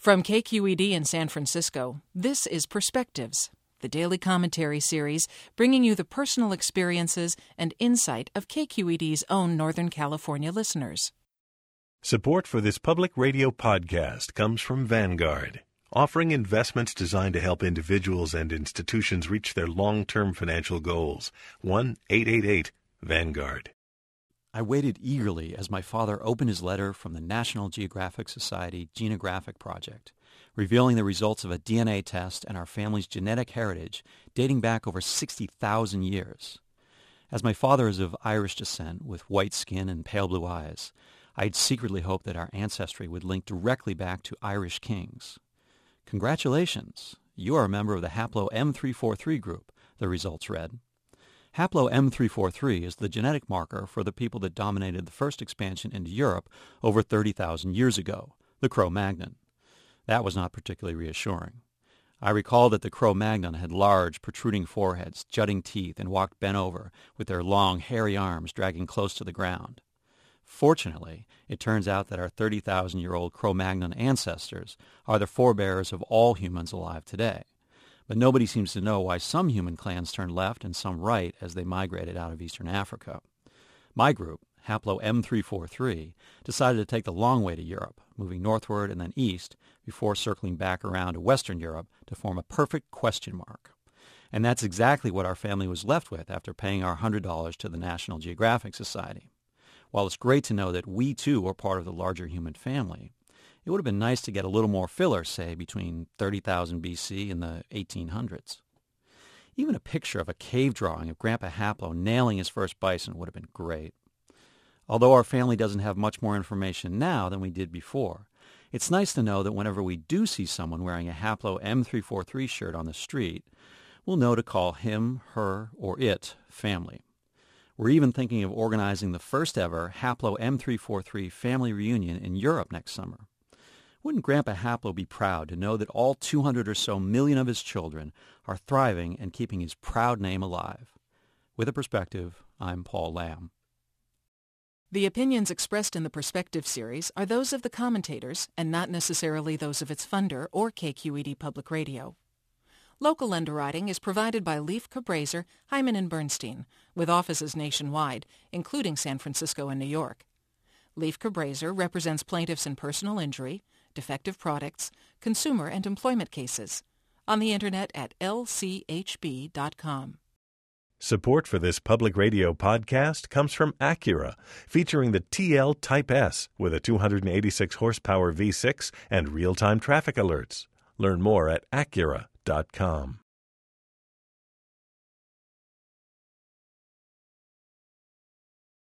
From KQED in San Francisco, this is Perspectives, the daily commentary series bringing you the personal experiences and insight of KQED's own Northern California listeners. Support for this public radio podcast comes from Vanguard, offering investments designed to help individuals and institutions reach their long-term financial goals. 1-888-VANGUARD. I waited eagerly as my father opened his letter from the National Geographic Society Genographic Project, revealing the results of a DNA test and our family's genetic heritage dating back over 60,000 years. As my father is of Irish descent with white skin and pale blue eyes, I had secretly hoped that our ancestry would link directly back to Irish kings. Congratulations! You are a member of the Haplo M343 group, the results read. Haplo M343 is the genetic marker for the people that dominated the first expansion into Europe over 30,000 years ago, the Cro-Magnon. That was not particularly reassuring. I recall that the Cro-Magnon had large, protruding foreheads, jutting teeth, and walked bent over, with their long, hairy arms dragging close to the ground. Fortunately, it turns out that our 30,000-year-old Cro-Magnon ancestors are the forebears of all humans alive today. But nobody seems to know why some human clans turned left and some right as they migrated out of eastern Africa. My group, Haplo M343, decided to take the long way to Europe, moving northward and then east before circling back around to Western Europe to form a perfect question mark. And that's exactly what our family was left with after paying our $100 to the National Geographic Society. While it's great to know that we too are part of the larger human family, it would have been nice to get a little more filler, say, between 30,000 BC and the 1800s. Even a picture of a cave drawing of Grandpa Haplo nailing his first bison would have been great. Although our family doesn't have much more information now than we did before, it's nice to know that whenever we do see someone wearing a Haplo M343 shirt on the street, we'll know to call him, her, or it family. We're even thinking of organizing the first ever Haplo M343 family reunion in Europe next summer. Wouldn't Grandpa Haplo be proud to know that all 200 or so million of his children are thriving and keeping his proud name alive? With a Perspective, I'm Paul Lamb. The opinions expressed in the Perspective series are those of the commentators and not necessarily those of its funder or KQED Public Radio. Local underwriting is provided by Leif Cabraser, Hyman & Bernstein, with offices nationwide, including San Francisco and New York. Leif Cabraser represents plaintiffs in personal injury, defective products, consumer and employment cases. On the Internet at lchb.com. Support for this public radio podcast comes from Acura, featuring the TL Type S with a 286 horsepower V6 and real-time traffic alerts. Learn more at Acura.com.